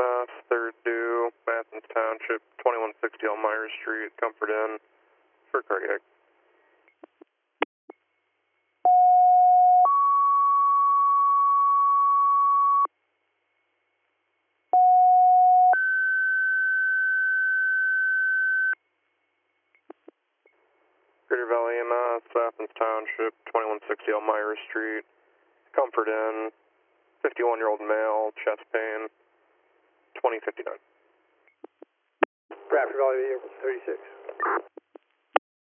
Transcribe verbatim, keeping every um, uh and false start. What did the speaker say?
S, third due, Athens Township, twenty-one sixty Elmira Street, Comfort Inn, for cardiac. Greater Valley M S, Athens Township, twenty-one sixty Elmira Street, Comfort Inn, fifty-one-year-old male, chest pain, twenty fifty-nine. Raptor Valley Vehicle thirty-six.